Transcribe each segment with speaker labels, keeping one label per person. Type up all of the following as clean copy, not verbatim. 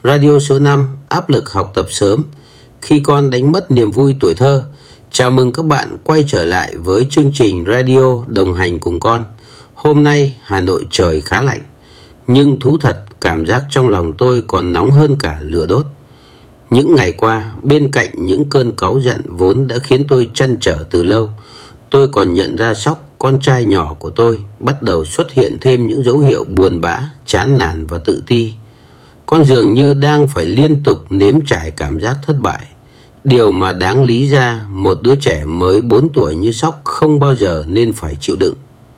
Speaker 1: Radio số 5, áp lực học tập sớm, khi con đánh mất niềm vui tuổi thơ. Chào mừng các bạn quay trở lại với chương trình radio đồng hành cùng con. Hôm nay Hà Nội trời khá lạnh, nhưng thú thật cảm giác trong lòng tôi còn nóng hơn cả lửa đốt. Những ngày qua, bên cạnh những cơn cáu giận vốn đã khiến tôi trăn trở từ lâu, tôi còn nhận ra Sóc, con trai nhỏ của tôi, bắt đầu xuất hiện thêm những dấu hiệu buồn bã, chán nản và tự ti. Con dường như đang phải liên tục nếm trải cảm giác thất bại. Điều mà đáng lý ra một đứa trẻ mới 4 tuổi như Sóc không bao giờ nên phải chịu đựng.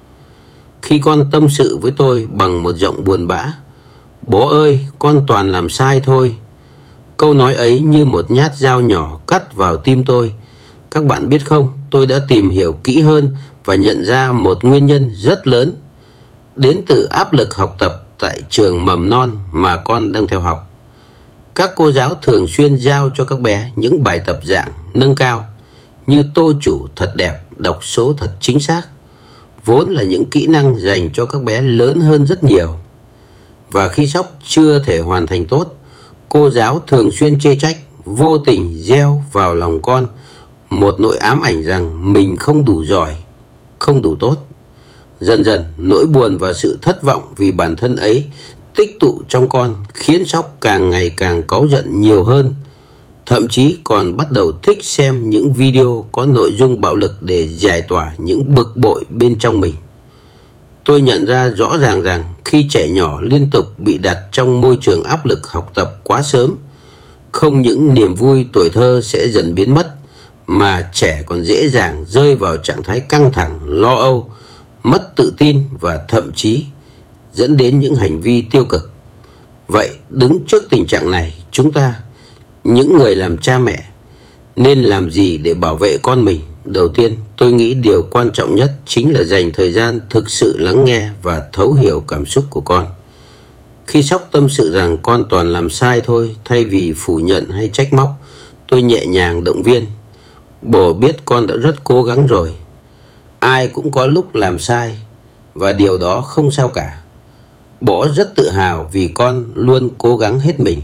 Speaker 1: Khi con tâm sự với tôi bằng một giọng buồn bã: "Bố ơi, con toàn làm sai thôi." Câu nói ấy như một nhát dao nhỏ cắt vào tim tôi. Các bạn biết không, tôi đã tìm hiểu kỹ hơn và nhận ra một nguyên nhân rất lớn đến từ áp lực học tập tại trường mầm non mà con đang theo học. Các cô giáo thường xuyên giao cho các bé những bài tập dạng nâng cao như tô chủ thật đẹp, đọc số thật chính xác, vốn là những kỹ năng dành cho các bé lớn hơn rất nhiều. Và khi Sóc chưa thể hoàn thành tốt, cô giáo thường xuyên chê trách, vô tình gieo vào lòng con một nỗi ám ảnh rằng mình không đủ giỏi, không đủ tốt. Dần dần, nỗi buồn và sự thất vọng vì bản thân ấy tích tụ trong con khiến Sóc càng ngày càng cáu giận nhiều hơn. Thậm chí còn bắt đầu thích xem những video có nội dung bạo lực để giải tỏa những bực bội bên trong mình. Tôi nhận ra rõ ràng rằng khi trẻ nhỏ liên tục bị đặt trong môi trường áp lực học tập quá sớm, không những niềm vui tuổi thơ sẽ dần biến mất, mà trẻ còn dễ dàng rơi vào trạng thái căng thẳng, lo âu, mất tự tin và thậm chí dẫn đến những hành vi tiêu cực. Vậy đứng trước tình trạng này, chúng ta, những người làm cha mẹ, nên làm gì để bảo vệ con mình? Đầu tiên, tôi nghĩ điều quan trọng nhất chính là dành thời gian thực sự lắng nghe và thấu hiểu cảm xúc của con. Khi Sóc tâm sự rằng con toàn làm sai thôi, thay vì phủ nhận hay trách móc, tôi nhẹ nhàng động viên: "Bố biết con đã rất cố gắng rồi. Ai cũng có lúc làm sai, và điều đó không sao cả. Bố rất tự hào vì con luôn cố gắng hết mình."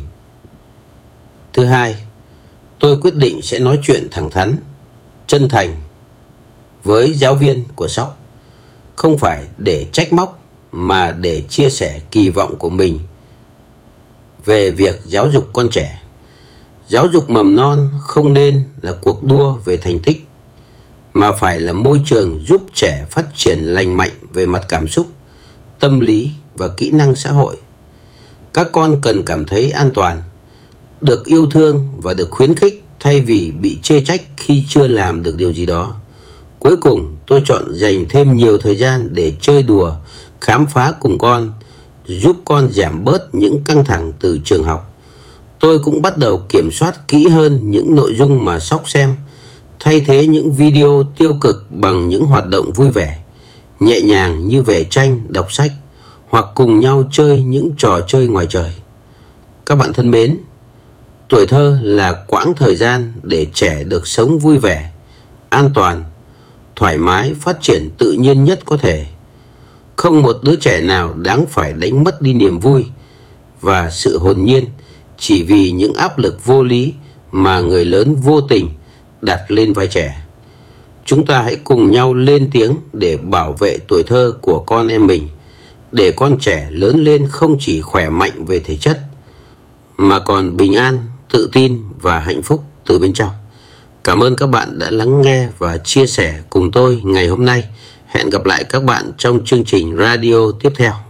Speaker 1: Thứ hai, tôi quyết định sẽ nói chuyện thẳng thắn, chân thành với giáo viên của Sóc, không phải để trách móc mà để chia sẻ kỳ vọng của mình về việc giáo dục con trẻ. Giáo dục mầm non không nên là cuộc đua về thành tích, mà phải là môi trường giúp trẻ phát triển lành mạnh về mặt cảm xúc, tâm lý và kỹ năng xã hội. Các con cần cảm thấy an toàn, được yêu thương và được khuyến khích thay vì bị chê trách khi chưa làm được điều gì đó. Cuối cùng, tôi chọn dành thêm nhiều thời gian để chơi đùa, khám phá cùng con, giúp con giảm bớt những căng thẳng từ trường học. Tôi cũng bắt đầu kiểm soát kỹ hơn những nội dung mà Sóc xem, thay thế những video tiêu cực bằng những hoạt động vui vẻ, nhẹ nhàng như vẽ tranh, đọc sách, hoặc cùng nhau chơi những trò chơi ngoài trời. Các bạn thân mến, tuổi thơ là quãng thời gian để trẻ được sống vui vẻ, an toàn, thoải mái, phát triển tự nhiên nhất có thể. Không một đứa trẻ nào đáng phải đánh mất đi niềm vui và sự hồn nhiên chỉ vì những áp lực vô lý mà người lớn vô tình đặt lên vai trẻ. Chúng ta hãy cùng nhau lên tiếng để bảo vệ tuổi thơ của con em mình, để con trẻ lớn lên không chỉ khỏe mạnh về thể chất, mà còn bình an, tự tin và hạnh phúc từ bên trong. Cảm ơn các bạn đã lắng nghe và chia sẻ cùng tôi ngày hôm nay. Hẹn gặp lại các bạn trong chương trình radio tiếp theo.